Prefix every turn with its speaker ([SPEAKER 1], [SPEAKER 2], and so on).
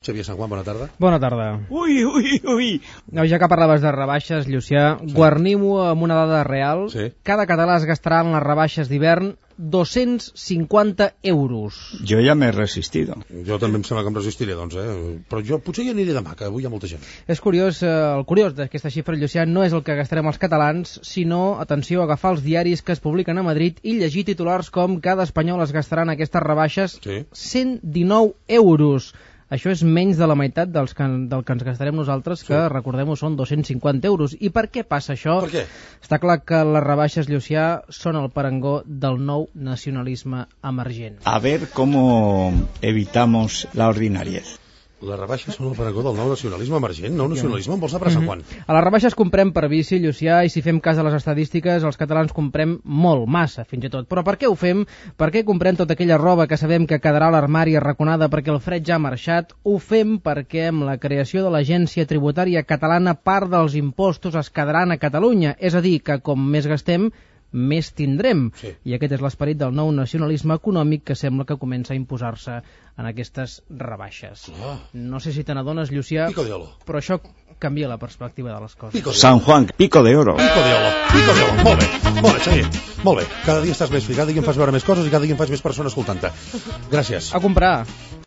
[SPEAKER 1] Xavier Sant Juan, bona tarda.
[SPEAKER 2] Bona tarda.
[SPEAKER 3] Ui.
[SPEAKER 2] No, ja que parlaves de rebaixes, Llucià, guarnim-ho amb una dada real.
[SPEAKER 1] Sí.
[SPEAKER 2] Cada català es gastarà en les rebaixes d'hivern 250 euros.
[SPEAKER 3] Jo ja m'he resistido.
[SPEAKER 1] Jo també em sembla que em resistiré, doncs, Però jo potser hi aniré demà, que avui hi ha molta gent.
[SPEAKER 2] És curiós, el curiós d'aquesta xifra, Llucià, no és el que gastarem els catalans, sinó, atenció, agafar els diaris que es publiquen a Madrid i llegir titulars com cada espanyol es gastarà en aquestes rebaixes 119 euros. Això és menys de la meitat del que ens gastarem nosaltres, que, recordem-ho, són 250 euros. I per què passa això?
[SPEAKER 1] Per què?
[SPEAKER 2] Està clar que les rebaixes, Llucià, són el parangó del nou nacionalisme emergent.
[SPEAKER 3] A ver cómo evitamos la ordinariez.
[SPEAKER 1] Les rebaixes són el parangó del nou nacionalisme emergent. Nou nacionalisme en vols saber Sant Juan?
[SPEAKER 2] A les rebaixes comprem per vici, Llucià, i si fem cas a les estadístiques, els catalans comprem molt, massa, fins i tot. Però per què ho fem? Per què comprem tota aquella roba que sabem que quedarà a l'armari arraconada perquè el fred ja ha marxat? Ho fem perquè amb la creació de l'Agència Tributària Catalana part dels impostos es quedaran a Catalunya. És a dir, que com més gastem, més tindrem.
[SPEAKER 1] Sí.
[SPEAKER 2] I aquest és l'esperit del nou nacionalisme econòmic que sembla que comença a imposar-se en aquestes rebaixes. No sé si te n'adones, Llucià,
[SPEAKER 1] Pico de olo.
[SPEAKER 2] però això canvia la perspectiva de les coses.
[SPEAKER 1] Pico de olo.
[SPEAKER 3] San Juan, pico de oro.
[SPEAKER 1] Pico de olo. Pico de olo. Molt bé, Xavier. Molt bé. Cada dia estàs més fi, cada dia em fas veure més coses i cada dia em fas més persona escoltant-te. Gràcies.
[SPEAKER 2] A comprar.